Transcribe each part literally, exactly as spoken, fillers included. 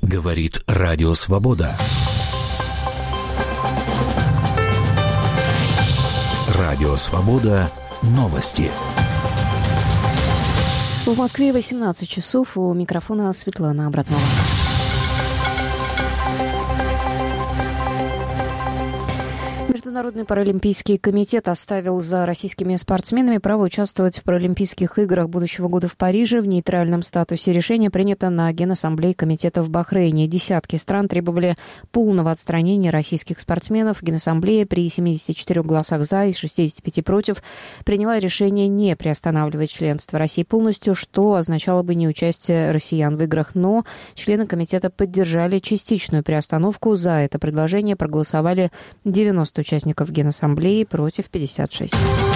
Говорит Радио Свобода. Радио Свобода. Новости. В Москве восемнадцать часов. У микрофона Светлана Абратнова. Международный паралимпийский комитет оставил за российскими спортсменами право участвовать в Паралимпийских играх будущего года в Париже в нейтральном статусе. Решение принято на Генассамблее комитета в Бахрейне. Десятки стран требовали полного отстранения российских спортсменов. Генассамблея при семидесяти четырёх голосах «за» и шестидесяти пяти против приняла решение не приостанавливать членство России полностью, что означало бы неучастие россиян в играх. Но члены комитета поддержали частичную приостановку. За это предложение проголосовали девяносто участников Генассамблеи против пятидесяти шести.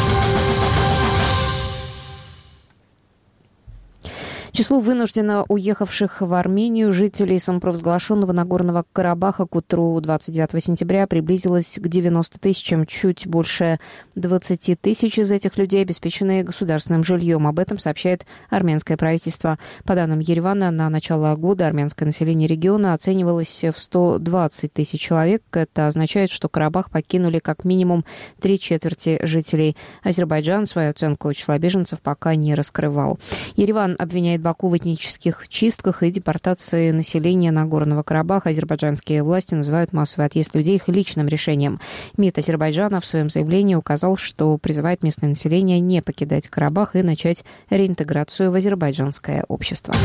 Число вынужденно уехавших в Армению жителей самопровозглашенного Нагорного Карабаха к утру двадцать девятого сентября приблизилось к девяноста тысячам. Чуть больше двадцати тысяч из этих людей обеспечены государственным жильем. Об этом сообщает армянское правительство. По данным Еревана, на начало года армянское население региона оценивалось в сто двадцать тысяч человек. Это означает, что Карабах покинули как минимум три четверти жителей. Азербайджан свою оценку числа беженцев пока не раскрывал. Ереван обвиняет Баку в этнических чистках и депортации населения Нагорного Карабаха. Азербайджанские власти называют массовый отъезд людей их личным решением. МИД Азербайджана в своем заявлении указал, что призывает местное население не покидать Карабах и начать реинтеграцию в азербайджанское общество.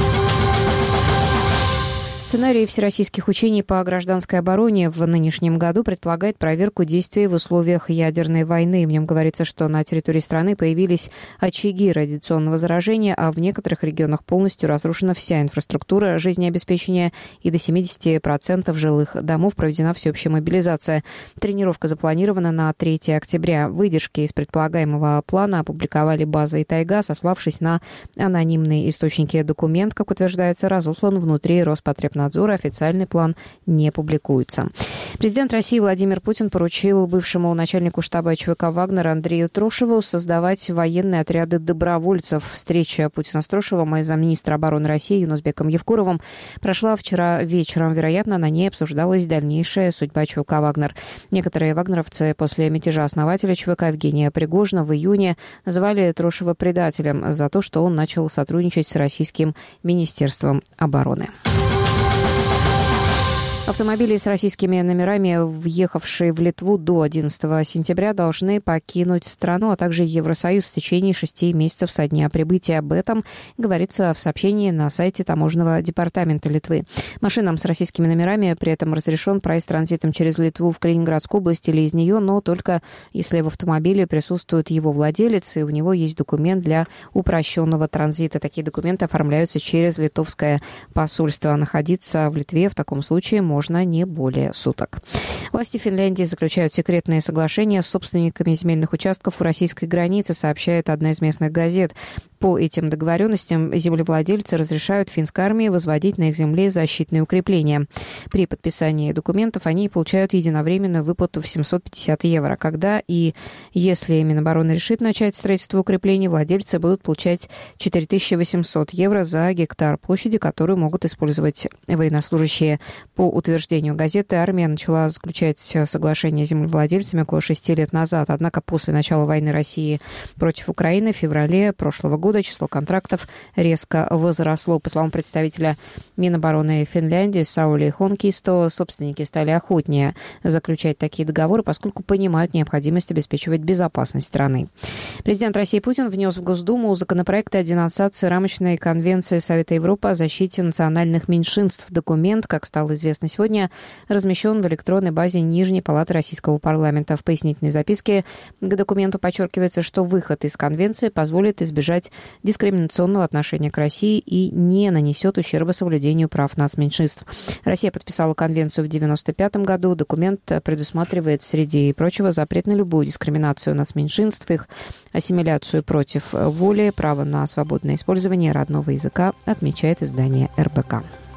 Сценарий всероссийских учений по гражданской обороне в нынешнем году предполагает проверку действий в условиях ядерной войны. В нем говорится, что на территории страны появились очаги радиационного заражения, а в некоторых регионах полностью разрушена вся инфраструктура жизнеобеспечения и до семидесяти процентов жилых домов проведена всеобщая мобилизация. Тренировка запланирована на третьего октября. Выдержки из предполагаемого плана опубликовали «База» и «Тайга», сославшись на анонимные источники. Документ, как утверждается, разослан внутри Роспотребнадзора. Официальный план не публикуется. Президент России Владимир Путин поручил бывшему начальнику штаба ЧВК «Вагнер» Андрею Трошеву создавать военные отряды добровольцев. Встреча Путина с Трошевым и замминистра обороны России Юнусбеком Евкуровым прошла вчера вечером. Вероятно, на ней обсуждалась дальнейшая судьба ЧВК «Вагнер». Некоторые вагнеровцы после мятежа основателя ЧВК Евгения Пригожина в июне называли Трошева предателем за то, что он начал сотрудничать с российским Министерством обороны. Автомобили с российскими номерами, въехавшие в Литву до одиннадцатого сентября, должны покинуть страну, а также Евросоюз в течение шести месяцев со дня прибытия. Об этом говорится в сообщении на сайте таможенного департамента Литвы. Машинам с российскими номерами при этом разрешен проезд транзитом через Литву в Калининградскую область или из нее, но только если в автомобиле присутствует его владелец и у него есть документ для упрощенного транзита. Такие документы оформляются через литовское посольство. Находиться в Литве в таком случае можно можно не более суток. Власти Финляндии заключают секретные соглашения с собственниками земельных участков у российской границы, сообщает одна из местных газет. По этим договоренностям землевладельцы разрешают финской армии возводить на их земле защитные укрепления. При подписании документов они получают единовременную выплату в семьсот пятьдесят евро. Когда и если Минобороны решит начать строительство укреплений, владельцы будут получать четыре тысячи восемьсот евро за гектар площади, которую могут использовать военнослужащие. По утверждению газеты, армия начала заключать соглашение с землевладельцами около шести лет назад. Однако после начала войны России против Украины в феврале прошлого года число контрактов резко возросло. По словам представителя Минобороны Финляндии Саули Хонкисто, собственники стали охотнее заключать такие договоры, поскольку понимают необходимость обеспечивать безопасность страны. Президент России Путин внес в Госдуму законопроект о денонсации рамочной конвенции Совета Европы о защите национальных меньшинств. Документ, как стало известно сегодня, размещен в электронной базе Нижней палаты Российского парламента. В пояснительной записке к документу подчеркивается, что выход из конвенции позволит избежать дискриминационного отношения к России и не нанесет ущерба соблюдению прав нацменьшинств. Россия подписала конвенцию в девяносто пятом году. Документ предусматривает, среди прочего, запрет на любую дискриминацию нацменьшинств, их ассимиляцию против воли, право на свободное использование родного языка, отмечает издание эр бэ ка.